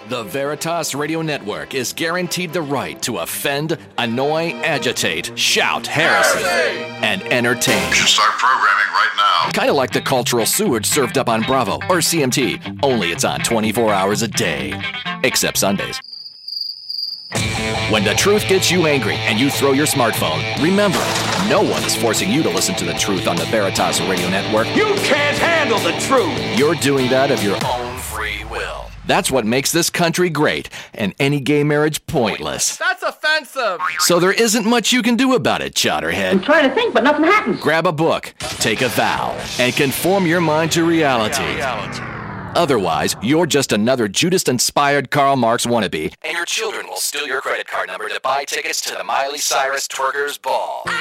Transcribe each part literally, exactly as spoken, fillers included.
The Veritas Radio Network is guaranteed the right to offend, annoy, agitate, shout, heresy, and entertain. You should start programming right now. Kind of like the cultural sewage served up on Bravo or C M T, only it's on twenty-four hours a day. Except Sundays. When the truth gets you angry and you throw your smartphone, remember, no one is forcing you to listen to the truth on the Veritas Radio Network. You can't handle the truth! You're doing that of your own free will. That's what makes this country great, and any gay marriage pointless. That's offensive! So there isn't much you can do about it, Chowderhead. I'm trying to think, but nothing happens. Grab a book, take a vow, and conform your mind to reality. reality. Otherwise, you're just another Judas-inspired Karl Marx wannabe, and your children will steal your credit card number to buy tickets to the Miley Cyrus Twerkers Ball. I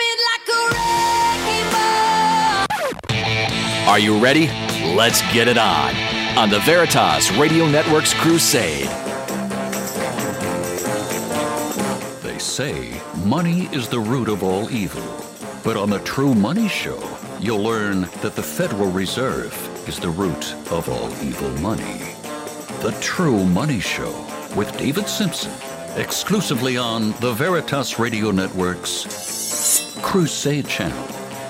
came in like a wrecking ball. Are you ready? Let's get it on. On the Veritas Radio Network's Crusade. They say money is the root of all evil. But on the True Money Show, you'll learn that the Federal Reserve is the root of all evil money. The True Money Show with David Simpson, exclusively on the Veritas Radio Network's Crusade Channel.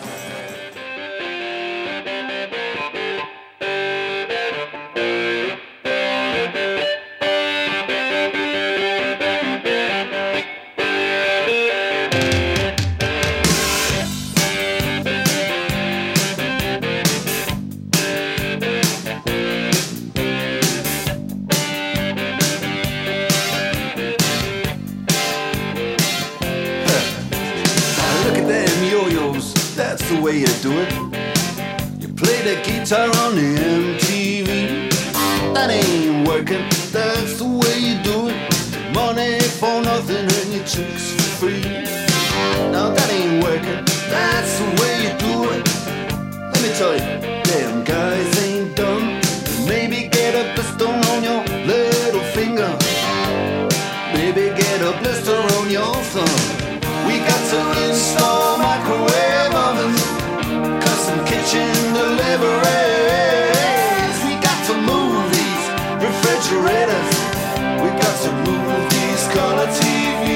Guitar on the M T V. That ain't working, that's the way you do it. Money for nothing and your chicks for free. Now that ain't working, that's the way you do it. Let me tell you, damn guys ain't dumb. Maybe get a blister on your little finger. Maybe get a blister on your thumb. We got to install microwave ovens, custom kitchen deliveries. We got to move these refrigerators. We got to move these color T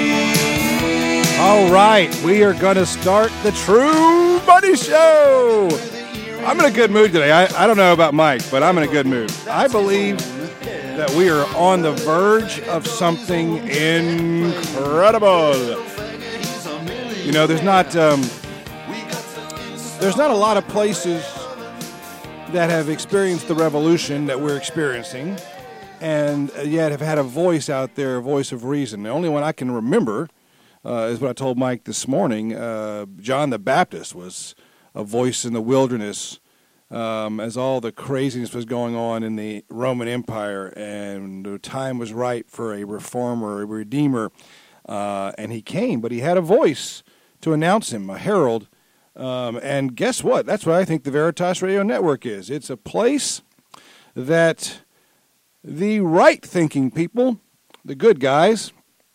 Vs. All right, we are going to start the True Money Show. I'm in a good mood today. I, I don't know about Mike, but I'm in a good mood. I believe that we are on the verge of something incredible. You know, there's not... Um, There's not a lot of places that have experienced the revolution that we're experiencing and yet have had a voice out there, a voice of reason. The only one I can remember uh, is what I told Mike this morning. Uh, John the Baptist was a voice in the wilderness um, as all the craziness was going on in the Roman Empire, and the time was right for a reformer, a redeemer, uh, and he came, but he had a voice to announce him, a herald. Um, and guess what? That's what I think the Veritas Radio Network is. It's a place that the right-thinking people, the good guys,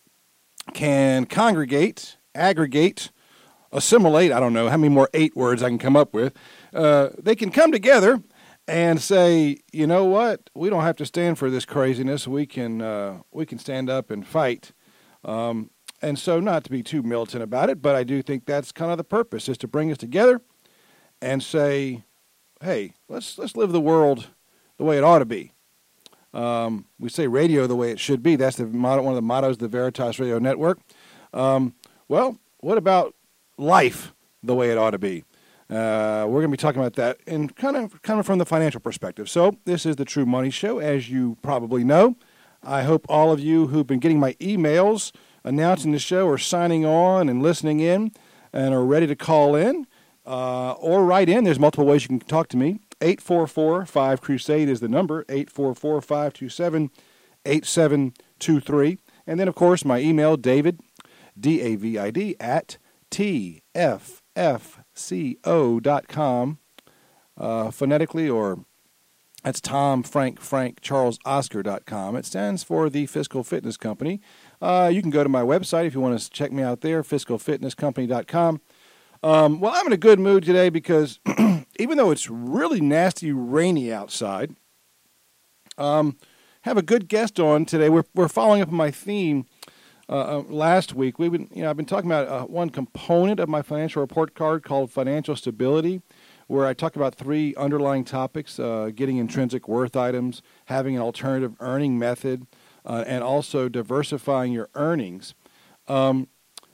can congregate, aggregate, assimilate. I don't know how many more eight words I can come up with. Uh, they can come together and say, you know what? We don't have to stand for this craziness. We can uh, we can stand up and fight. Um, And so, not to be too militant about it, but I do think that's kind of the purpose, is to bring us together and say, hey, let's let's live the world the way it ought to be. Um, we say radio the way it should be. That's the motto, one of the mottos of the Veritas Radio Network. Um, well, what about life the way it ought to be? Uh, we're going to be talking about that in kind of kind of from the financial perspective. So this is the True Money Show, as you probably know. I hope all of you who've been getting my emails announcing the show are signing on and listening in and are ready to call in uh, or write in. There's multiple ways you can talk to me. eight four four, five, CRUSADE is the number, eight four four, five two seven, eight seven two three. And then, of course, my email, David, D A V I D, at T F F C O dot com, uh, phonetically, or that's Tom, Frank, Frank, Charles, Oscar dot com. It stands for the Fiscal Fitness Company. Uh, you can go to my website if you want to check me out there, fiscal fitness company dot com. Um, well, I'm in a good mood today because even though it's really nasty rainy outside, um, have a good guest on today. We're we're following up on my theme uh, uh, last week. We've been, you know, I've been talking about uh, one component of my financial report card called financial stability, where I talk about three underlying topics: uh, getting intrinsic worth items, having an alternative earning method, uh, and also diversifying your earnings. Um,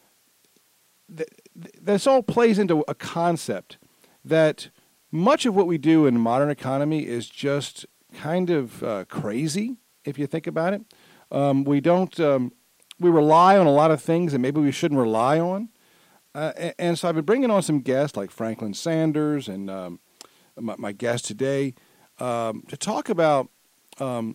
th- th- this all plays into a concept that much of what we do in the modern economy is just kind of uh, crazy, if you think about it. Um, we don't, um, we rely on a lot of things that maybe we shouldn't rely on. Uh, and, and so I've been bringing on some guests like Franklin Sanders and um, my, my guest today um, to talk about um,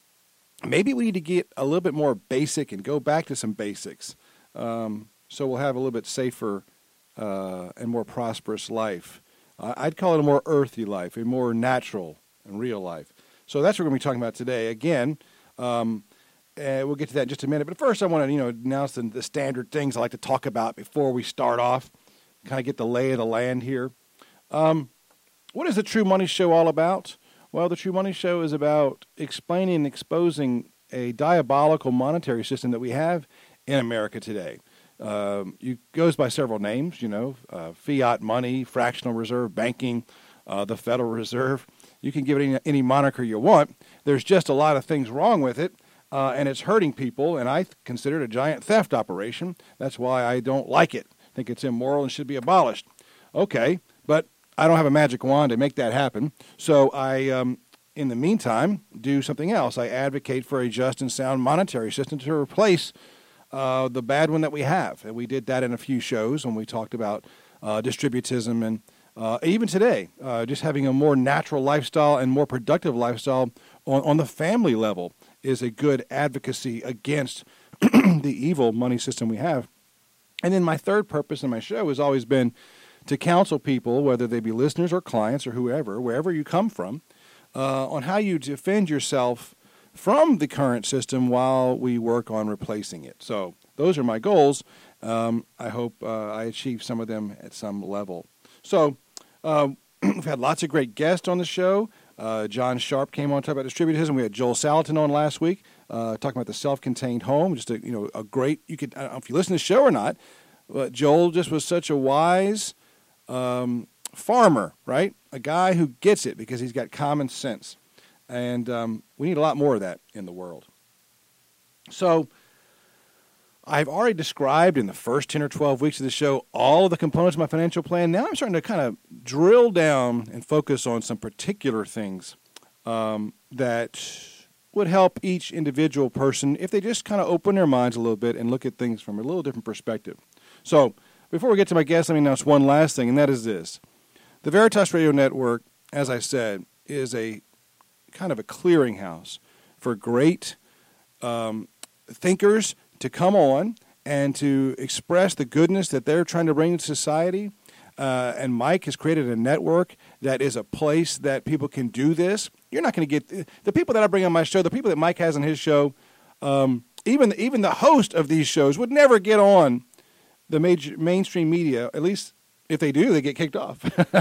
maybe we need to get a little bit more basic and go back to some basics. Um, so we'll have a little bit safer uh, and more prosperous life. I'd call it a more earthy life, a more natural and real life. So that's what we're going to be talking about today. Again, um, uh, we'll get to that in just a minute. But first, I want to, you know, announce the, the standard things I like to talk about before we start off, kind of get the lay of the land here. Um, what is the True Money Show all about? Well, the True Money Show is about explaining and exposing a diabolical monetary system that we have in America today. Um, it goes by several names, you know, uh, fiat money, fractional reserve banking, uh, the Federal Reserve. You can give it any, any moniker you want. There's just a lot of things wrong with it, uh, and it's hurting people, and I consider it a giant theft operation. That's why I don't like it. I think it's immoral and should be abolished. Okay, but I don't have a magic wand to make that happen, so I, um, in the meantime, do something else. I advocate for a just and sound monetary system to replace Uh, the bad one that we have. And we did that in a few shows when we talked about uh, distributism and uh, even today, uh, just having a more natural lifestyle and more productive lifestyle on, on the family level is a good advocacy against the evil money system we have. And then my third purpose in my show has always been to counsel people, whether they be listeners or clients or whoever, wherever you come from, uh, on how you defend yourself from the current system while we work on replacing it. So those are my goals. Um, I hope uh, I achieve some of them at some level. So uh, we've had lots of great guests on the show. Uh, John Sharp came on to talk about distributism. We had Joel Salatin on last week uh, talking about the self-contained home. Just a, you know, a great, you could, I don't know if you listen to the show or not, but Joel just was such a wise um, farmer, right? A guy who gets it because he's got common sense. And um, we need a lot more of that in the world. So I've already described in the first ten or twelve weeks of the show all of the components of my financial plan. Now I'm starting to kind of drill down and focus on some particular things um, that would help each individual person if they just kind of open their minds a little bit and look at things from a little different perspective. So before we get to my guest, let me announce one last thing, and that is this. The Veritas Radio Network, as I said, is a kind of a clearinghouse for great um, thinkers to come on and to express the goodness that they're trying to bring to society. Uh, and Mike has created a network that is a place that people can do this. You're not going to get the people that I bring on my show, the people that Mike has on his show, um, even even the host of these shows would never get on the major mainstream media, at least. If they do, they get kicked off.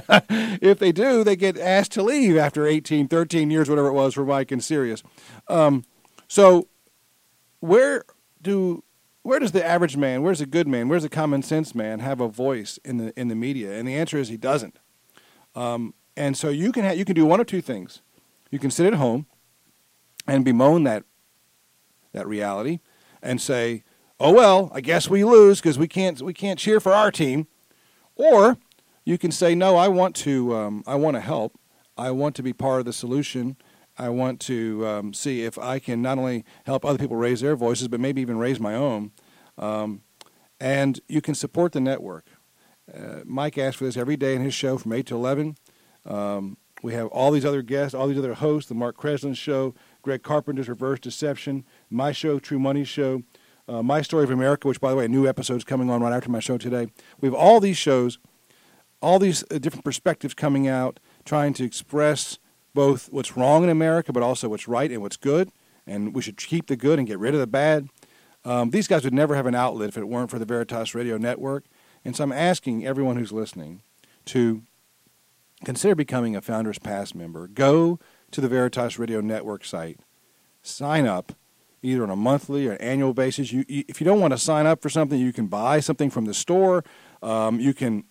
If they do, they get asked to leave after eighteen, thirteen years, whatever it was for Mike and Sirius. Um, so where do where does the average man, where's the good man, where's the common sense man have a voice in the in the media? And the answer is he doesn't. Um, and so you can ha- you can do one of two things. You can sit at home and bemoan that that reality and say, "Oh well, I guess we lose because we can't we can't cheer for our team." Or you can say, no, I want to um, I want to help. I want to be part of the solution. I want to um, see if I can not only help other people raise their voices, but maybe even raise my own. Um, and you can support the network. Uh, Mike asks for this every day in his show from eight to eleven. Um, we have all these other guests, all these other hosts, the Mark Kreslin Show, Greg Carpenter's Reverse Deception, my show, True Money Show, Uh, My Story of America, which, by the way, a new episode is coming on right after my show today. We have all these shows, all these uh, different perspectives coming out, trying to express both what's wrong in America, but also what's right and what's good, and we should keep the good and get rid of the bad. Um, these guys would never have an outlet if it weren't for the Veritas Radio Network, and so I'm asking everyone who's listening to consider becoming a Founders Pass member. Go to the Veritas Radio Network site. sign up either on a monthly or annual basis. You, you if you don't want to sign up for something, you can buy something from the store. Um, you can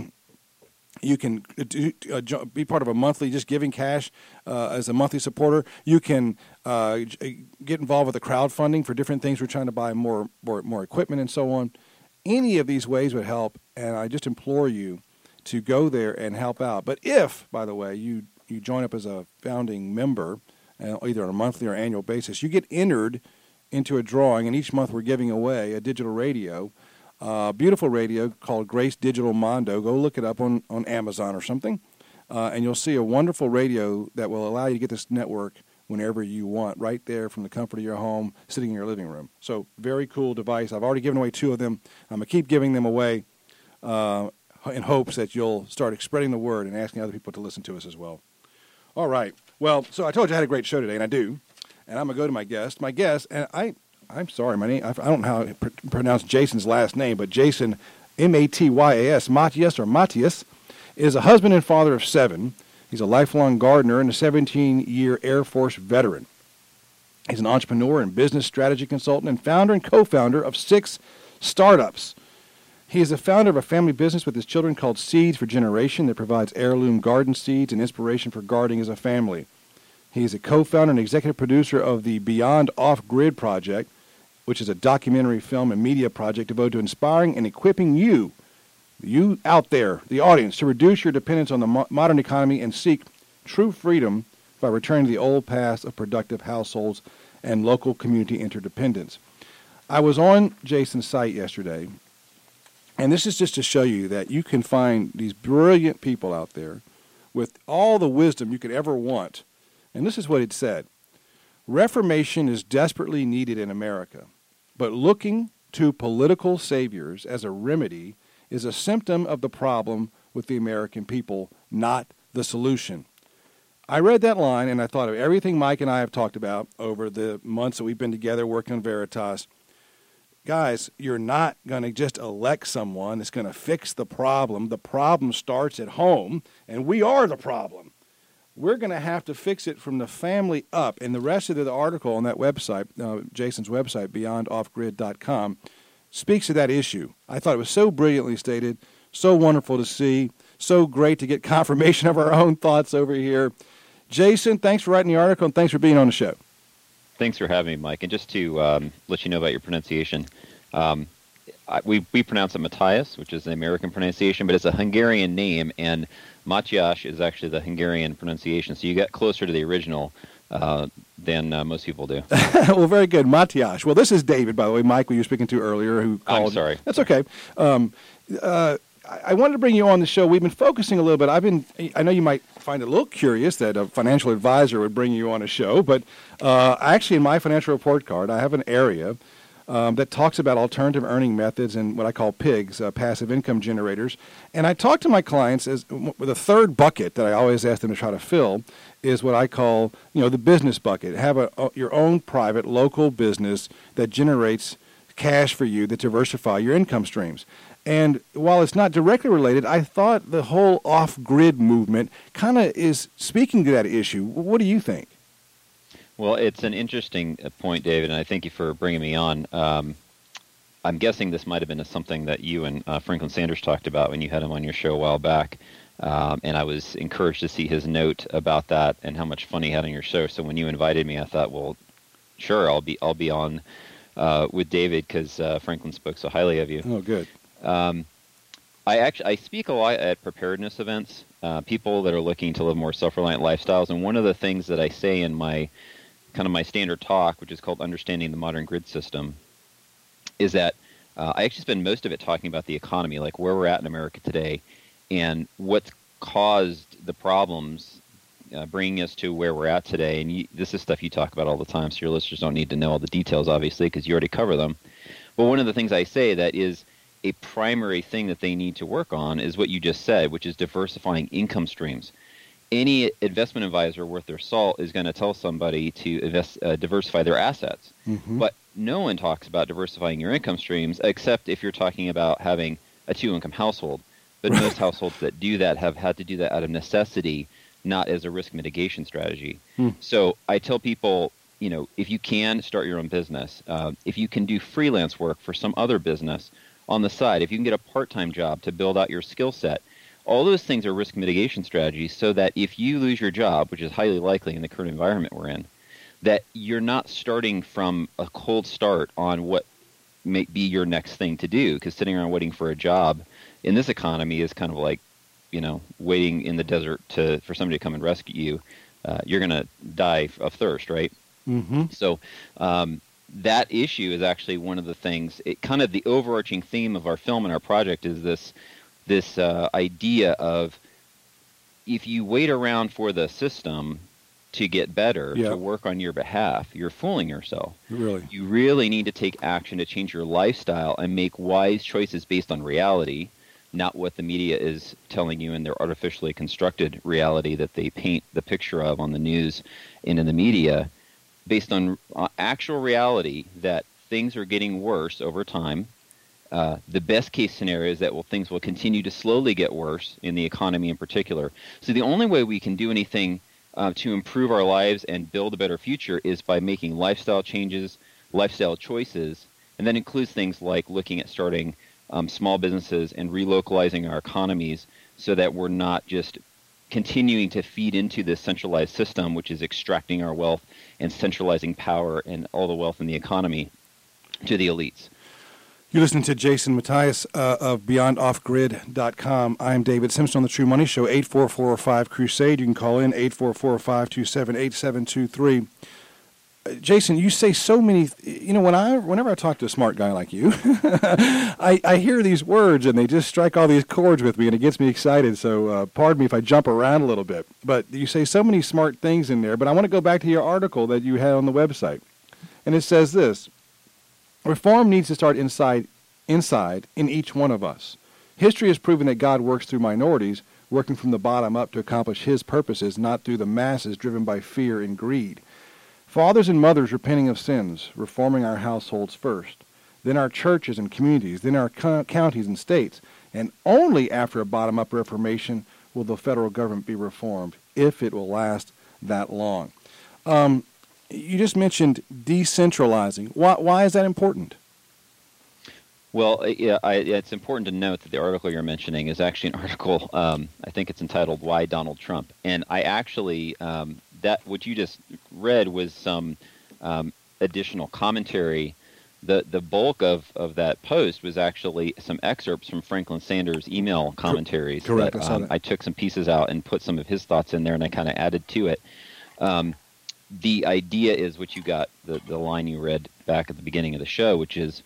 you can do, uh, be part of a monthly, just giving cash uh, as a monthly supporter. You can uh, get involved with the crowdfunding for different things. We're trying to buy more, more more equipment and so on. Any of these ways would help, and I just implore you to go there and help out. But if, by the way, you, you join up as a founding member, uh, either on a monthly or annual basis, you get entered into a drawing, and each month we're giving away a digital radio, uh, beautiful radio called Grace Digital Mondo. Go look it up on, on Amazon or something, uh, and you'll see a wonderful radio that will allow you to get this network whenever you want, right there from the comfort of your home, sitting in your living room. So very cool device. I've already given away two of them. I'm going to keep giving them away uh, in hopes that you'll start spreading the word and asking other people to listen to us as well. All right. Well, so I told you I had a great show today, and I do. And I'm going to go to my guest. My guest, and I, I'm sorry, my name, I don't know how to pr- pronounce Jason's last name, but Jason, M A T Y A S, Matthias or Matthias, is a husband and father of seven. He's a lifelong gardener and a seventeen-year Air Force veteran. He's an entrepreneur and business strategy consultant and founder and co-founder of six startups. He is the founder of a family business with his children called Seeds for Generation that provides heirloom garden seeds and inspiration for gardening as a family. He is a co-founder and executive producer of the Beyond Off-Grid Project, which is a documentary film and media project devoted to inspiring and equipping you You out there, the audience, to reduce your dependence on the mo- modern economy and seek true freedom by returning to the old paths of productive households and local community interdependence. I was on Jason's site yesterday, and this is just to show you that you can find these brilliant people out there with all the wisdom you could ever want. And this is what it said. Reformation is desperately needed in America, but looking to political saviors as a remedy is a symptom of the problem with the American people, not the solution. I read that line and I thought of everything Mike and I have talked about over the months that we've been together working on Veritas. Guys, you're not going to just elect someone that's going to fix the problem. The problem starts at home, and we are the problem. We're going to have to fix it from the family up. And the rest of the article on that website, uh, Jason's website, beyond off grid dot com, speaks to that issue. I thought it was so brilliantly stated, so wonderful to see, so great to get confirmation of our own thoughts over here. Jason, thanks for writing the article, and thanks for being on the show. Thanks for having me, Mike. And just to um, let you know about your pronunciation, um, I, we, we pronounce it Matthias, which is the American pronunciation, but it's a Hungarian name, and Matthias is actually the Hungarian pronunciation. So you get closer to the original uh, than uh, most people do. Well, very good. Matthias. Well, this is David, by the way, Mike, who you were speaking to earlier, who called. I'm sorry. That's okay. Um, uh, I wanted to bring you on the show. We've been focusing a little bit. I've been. I know you might find it a little curious that a financial advisor would bring you on a show, but uh, actually, in my financial report card, I have an area um, that talks about alternative earning methods and what I call PIGs, uh, passive income generators. And I talk to my clients as with a third bucket that I always ask them to try to fill is what I call, you know, the business bucket. Have a, a your own private local business that generates cash for you that diversify your income streams. And while it's not directly related, I thought the whole off-grid movement kind of is speaking to that issue. What do you think? Well, it's an interesting point, David, and I thank you for bringing me on. Um, I'm guessing this might have been something that you and uh, Franklin Sanders talked about when you had him on your show a while back, um, and I was encouraged to see his note about that and how much fun he had on your show. So when you invited me, I thought, well, sure, I'll be I'll be on uh, with David because uh, Franklin spoke so highly of you. Oh, good. Um, I actually I speak a lot at preparedness events, uh, people that are looking to live more self-reliant lifestyles, and one of the things that I say in my kind of my standard talk, which is called Understanding the Modern Grid System, is that uh, I actually spend most of it talking about the economy, like where we're at in America today, and what's caused the problems, uh, bringing us to where we're at today. And you, this is stuff you talk about all the time, so your listeners don't need to know all the details, obviously, because you already cover them. But one of the things I say that is a primary thing that they need to work on is what you just said, which is diversifying income streams. Any investment advisor worth their salt is going to tell somebody to invest, uh, diversify their assets. Mm-hmm. But no one talks about diversifying your income streams, except if you're talking about having a two-income household. But most households that do that have had to do that out of necessity, not as a risk mitigation strategy. Mm. So I tell people, you know, if you can start your own business, uh, if you can do freelance work for some other business on the side, if you can get a part-time job to build out your skill set, all those things are risk mitigation strategies so that if you lose your job, which is highly likely in the current environment we're in, that you're not starting from a cold start on what may be your next thing to do, because sitting around waiting for a job in this economy is kind of like, you know, waiting in the desert to for somebody to come and rescue you. Uh, you're going to die of thirst, right? Mm-hmm. So um, that issue is actually one of the things, it kind of the overarching theme of our film and our project is this this uh, idea of if you wait around for the system to get better, yeah. to work on your behalf, you're fooling yourself. Really? You really need to take action to change your lifestyle and make wise choices based on reality, not what the media is telling you in their artificially constructed reality that they paint the picture of on the news and in the media, based on uh, actual reality that things are getting worse over time. Uh, the best case scenario is that well, things will continue to slowly get worse in the economy in particular. So the only way we can do anything uh, to improve our lives and build a better future is by making lifestyle changes, lifestyle choices, and that includes things like looking at starting um, small businesses and relocalizing our economies so that we're not just continuing to feed into this centralized system, which is extracting our wealth and centralizing power and all the wealth in the economy to the elites. You're listening to Jason Matthias uh, of beyond off grid dot com. I'm David Simpson on The True Money Show, eight four four five Crusade. You can call in eight four four, five two seven, eight seven two three. Uh, Jason, you say so many, you know, when I, whenever I talk to a smart guy like you, I, I hear these words and they just strike all these chords with me and it gets me excited. So uh, pardon me if I jump around a little bit. But you say so many smart things in there. But I want to go back to your article that you had on the website. And it says this: reform needs to start inside, inside in each one of us. History has proven that God works through minorities, working from the bottom up to accomplish his purposes, not through the masses driven by fear and greed. Fathers and mothers repenting of sins, reforming our households first, then our churches and communities, then our co- counties and states, and only after a bottom-up reformation will the federal government be reformed, if it will last that long. Um, You just mentioned decentralizing. Why, why is that important? Well, yeah, I, it's important to note that the article you're mentioning is actually an article, um, I think it's entitled Why Donald Trump? And I actually, um, that what you just read was some um, additional commentary. The the bulk of, of that post was actually some excerpts from Franklin Sanders' email commentaries. Correct, that, I saw um, that. I took some pieces out and put some of his thoughts in there, and I kind of added to it. Um, the idea is what you got, the, the line you read back at the beginning of the show, which is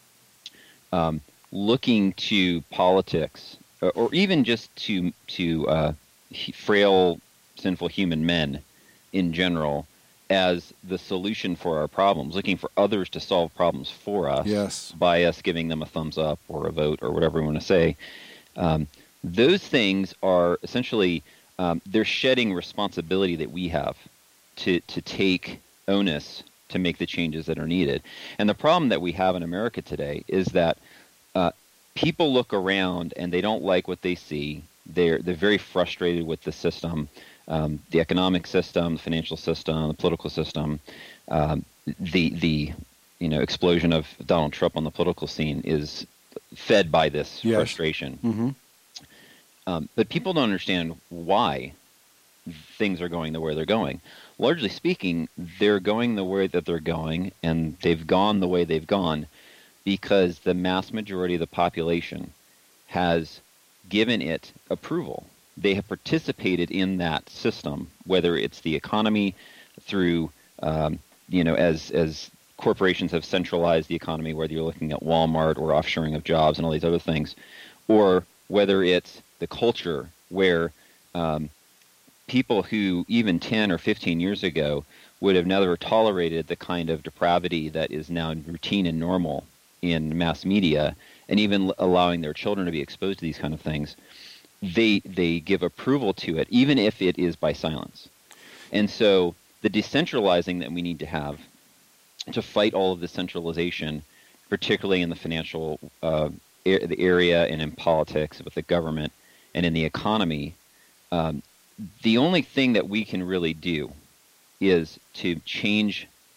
um, looking to politics, or, or even just to, to uh, frail, sinful human men in general, as the solution for our problems, looking for others to solve problems for us, yes, by us giving them a thumbs up or a vote or whatever we want to say. Um, those things are essentially, um, they're shedding responsibility that we have to, to take onus to make the changes that are needed. And the problem that we have in America today is that uh, people look around and they don't like what they see. They're, they're very frustrated with the system. Um, the economic system, the financial system, the political system, um, the the you know explosion of Donald Trump on the political scene is fed by this yes. frustration. Mm-hmm. Um, but people don't understand why things are going the way they're going. Largely speaking, they're going the way that they're going, and they've gone the way they've gone because the mass majority of the population has given it approval. They have participated in that system, whether it's the economy through, um, you know, as as corporations have centralized the economy, whether you're looking at Walmart or offshoring of jobs and all these other things, or whether it's the culture where um, people who even ten or fifteen years ago would have never tolerated the kind of depravity that is now routine and normal in mass media, and even allowing their children to be exposed to these kind of things. They they give approval to it, even if it is by silence. And so the decentralizing that we need to have to fight all of the centralization, particularly in the financial uh, er- the area and in politics with the government and in the economy, um, the only thing that we can really do is to change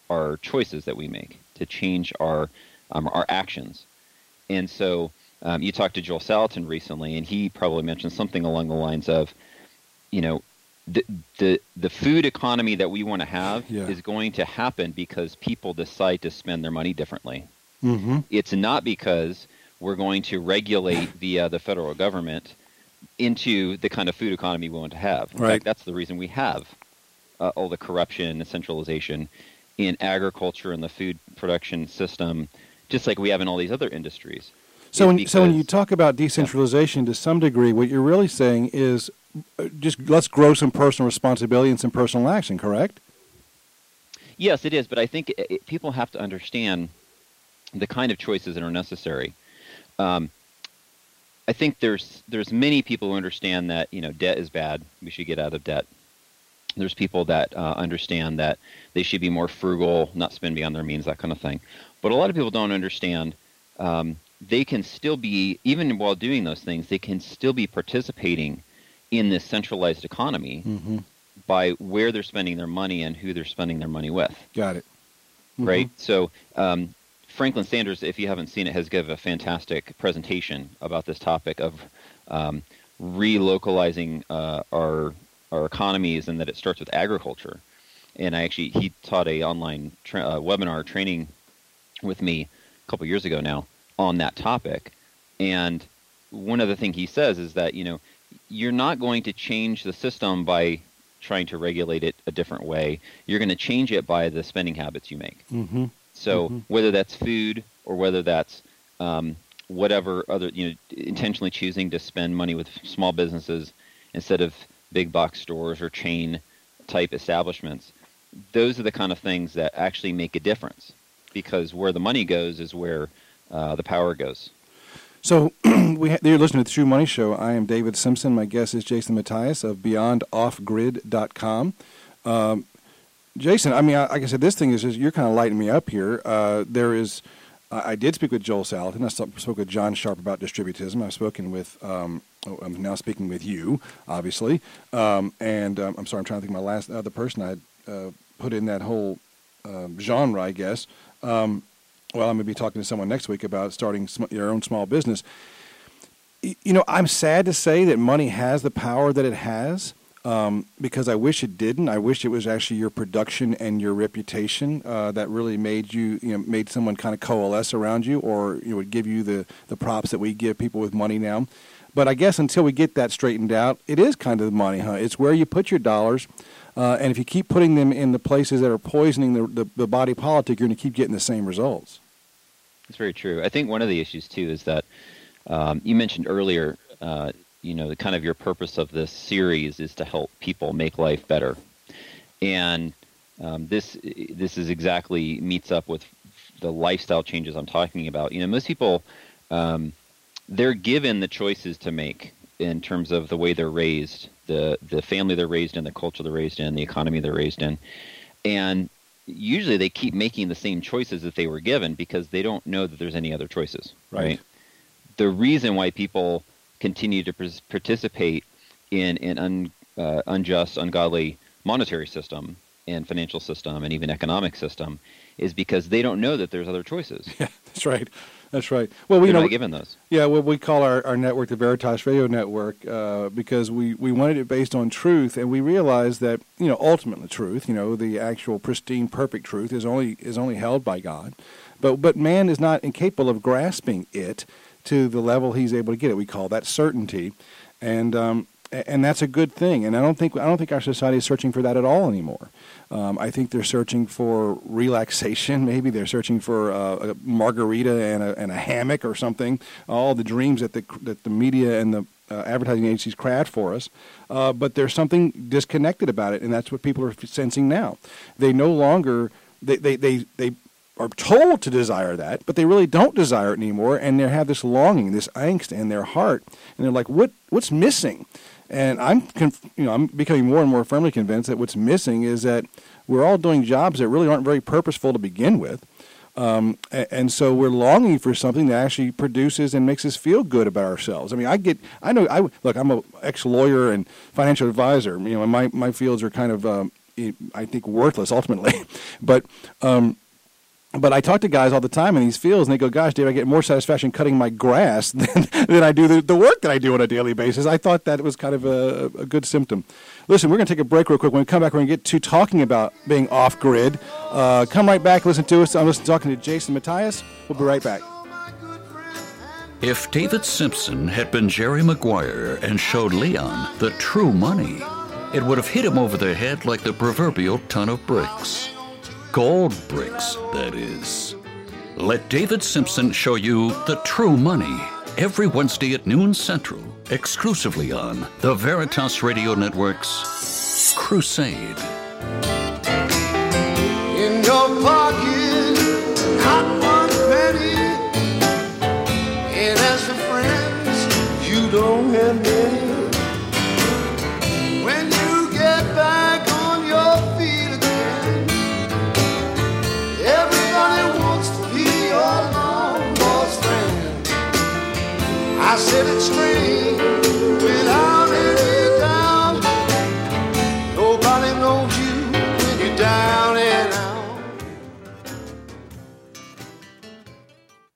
our choices that we make, to change our um, our actions. And so um, you talked to Joel Salatin recently, and he probably mentioned something along the lines of, you know, the the, the food economy that we want to have yeah. is going to happen because people decide to spend their money differently. Mm-hmm. It's not because we're going to regulate via the federal government into the kind of food economy we want to have. In right. fact, that's the reason we have uh, all the corruption and centralization in agriculture and the food production system, just like we have in all these other industries. So when, because, so when you talk about decentralization, yeah. to some degree, what you're really saying is just let's grow some personal responsibility and some personal action, correct? Yes, it is. But I think it, it, people have to understand the kind of choices that are necessary. Um, I think there's there's many people who understand that, you know, debt is bad. We should get out of debt. There's people that uh, understand that they should be more frugal, not spend beyond their means, that kind of thing. But a lot of people don't understand um, they can still be, even while doing those things, they can still be participating in this centralized economy mm-hmm. by where they're spending their money and who they're spending their money with. Got it. Mm-hmm. Right? So um, Franklin Sanders, if you haven't seen it, has given a fantastic presentation about this topic of um, relocalizing uh, our our economies, and that it starts with agriculture. And I actually, he taught a online tra- uh, webinar training with me a couple years ago now on that topic. And one of the things he says is that, you know, you're not going to change the system by trying to regulate it a different way. You're going to change it by the spending habits you make. Mm-hmm. So mm-hmm. whether that's food or whether that's um, whatever other, you know, intentionally choosing to spend money with small businesses instead of big box stores or chain type establishments, those are the kind of things that actually make a difference, because where the money goes is where uh, the power goes. So we ha- you're listening to the True Money Show. I am David Simpson. My guest is Jason Matthias of beyond off grid dot com. Um, Jason, I mean, I, like I said, this thing is just, you're kind of lighting me up here. Uh, there is, uh, I did speak with Joel Salatin. I spoke with John Sharp about distributism. I've spoken with, um, oh, I'm now speaking with you, obviously. Um, and um, I'm sorry, I'm trying to think of my last other person I had uh, put in that whole uh, genre, I guess. Um, well, I'm going to be talking to someone next week about starting sm- your own small business. Y- you know, I'm sad to say that money has the power that it has. Um, because I wish it didn't. I wish it was actually your production and your reputation uh, that really made you, you know, made someone kind of coalesce around you, or you know, would give you the, the props that we give people with money now. But I guess until we get that straightened out, it is kind of the money, huh? It's where you put your dollars, uh, and if you keep putting them in the places that are poisoning the, the, the body politic, you're going to keep getting the same results. That's very true. I think one of the issues, too, is that um, you mentioned earlier, uh, you know, the kind of your purpose of this series is to help people make life better. And um, this this is exactly meets up with the lifestyle changes I'm talking about. You know, most people, um, they're given the choices to make in terms of the way they're raised, the, the family they're raised in, the culture they're raised in, the economy they're raised in. And usually they keep making the same choices that they were given because they don't know that there's any other choices, right? right? The reason why people continue to pr- participate in an un, uh, unjust, ungodly monetary system and financial system and even economic system is because they don't know that there's other choices. Yeah, that's right. That's right. Well, we They're you know not given those. Yeah, well, we call our, our network the Veritas Radio Network uh, because we, we wanted it based on truth, and we realized that, you know, ultimately truth, you know, the actual pristine, perfect truth is only is only held by God, but but man is not incapable of grasping it to the level he's able to get it. We call that certainty, and um, and that's a good thing. And I don't think I don't think our society is searching for that at all anymore. Um, I think they're searching for relaxation. Maybe they're searching for uh, a margarita and a, and a hammock or something. All the dreams that the that the media and the uh, advertising agencies craft for us. Uh, but there's something disconnected about it, and that's what people are sensing now. They no longer they they they. they are told to desire that, but they really don't desire it anymore, and they have this longing, this angst in their heart, and they're like, "What? What's missing?" And I'm, conf- you know, I'm becoming more and more firmly convinced that what's missing is that we're all doing jobs that really aren't very purposeful to begin with, um, and, and so we're longing for something that actually produces and makes us feel good about ourselves. I mean, I get, I know, I look, I'm an ex-lawyer and financial advisor. You know, my my fields are kind of um, I think, worthless ultimately. But um, but I talk to guys all the time in these fields, and they go, "Gosh, Dave, I get more satisfaction cutting my grass than, than I do the, the work that I do on a daily basis." I thought that was kind of a, a good symptom. Listen, we're going to take a break real quick. When we come back, we're going to get to talking about being off-grid. Uh, come right back, listen to us. I'm listening, talking to Jason Matthias. We'll be right back. If David Simpson had been Jerry Maguire and showed Leon the true money, it would have hit him over the head like the proverbial ton of bricks. Gold bricks, that is. Let David Simpson show you the true money every Wednesday at noon Central, exclusively on the Veritas Radio Network's Crusade. In your pocket, not one penny. And as for friends, you don't have many. When you get back on your feet again, everybody wants to be your long lost friend. I said it's strange.